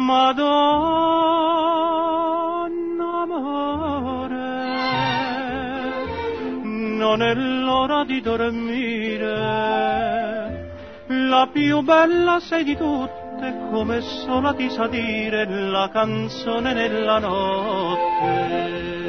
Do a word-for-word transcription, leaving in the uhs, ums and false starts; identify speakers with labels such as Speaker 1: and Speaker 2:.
Speaker 1: Madonna amore, non è l'ora di dormire, la più bella sei di tutte, come sola ti sa dire la canzone nella notte.